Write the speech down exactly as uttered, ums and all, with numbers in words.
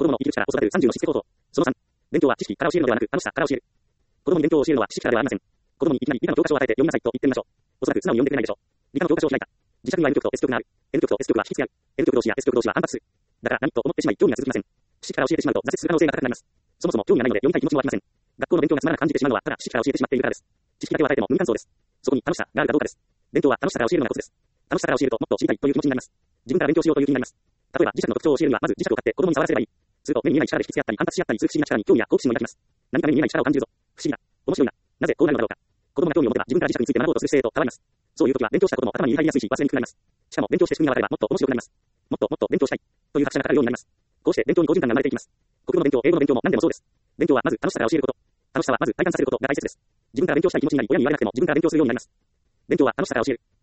供の生きる力を育てるさんじゅうのしつけ構造。そのさん、勉強は知識から教えるのではなく楽しさから教える。子供に勉強を教えるのは知識からではありません。子供にいきなり理科の教科書を与えて読みなさいと言ってみましょう。おそらく素直に読んでくれないでしょう。理科の教科書を開いた。自宅には N 極と S 極がある。N 極と S 極は引きつけ合う。N 極同士や S 極同士は反発する。だから何と思ってしまい興味が続きません。知識から教えてしまうと挫折する可能性が高くなります。そもそも興味がないので読みたい気持ちも湧きません。学校の勉強がつまらなく感じてしまうのはただ知識から教えてしまっているからです。知識だけを与えても無感想です。そこに楽しさがあるかどうかです。勉強は楽しさから教えるのがコツです。楽しさから教えるともっと知りたいという気持ちになります。自分から勉強しようという気になります。例えば磁石の特徴を教えるにはまず磁石を買って子供に触らせればいい。すると目に見えない力で引きつけ合ったり反発し合ったりする不思議な力に興味や好奇心を抱きます。何か目に見えない力を感じるぞ。不思議だ。面白いな。なぜこうなるのだろうか。子供が興味を持てば自分から磁石について学ぼうとする姿勢と変わります。そういう時は勉強したことも頭に入りやすいし忘れにくくなります。しかも勉強して仕組みが分かればもっと面白くなります。もっともっと勉強したいという拍車がかかるようになります。こうして勉強に好循環が生まれていきます。国語の勉強、英語の勉強も何でもそうです。勉強はまず楽しさから教えること。楽しさはまず体感させることが大切です。自分から勉強したい気持ちになり親に言われなくても自分から勉強するようになります。勉強は楽しさから教える。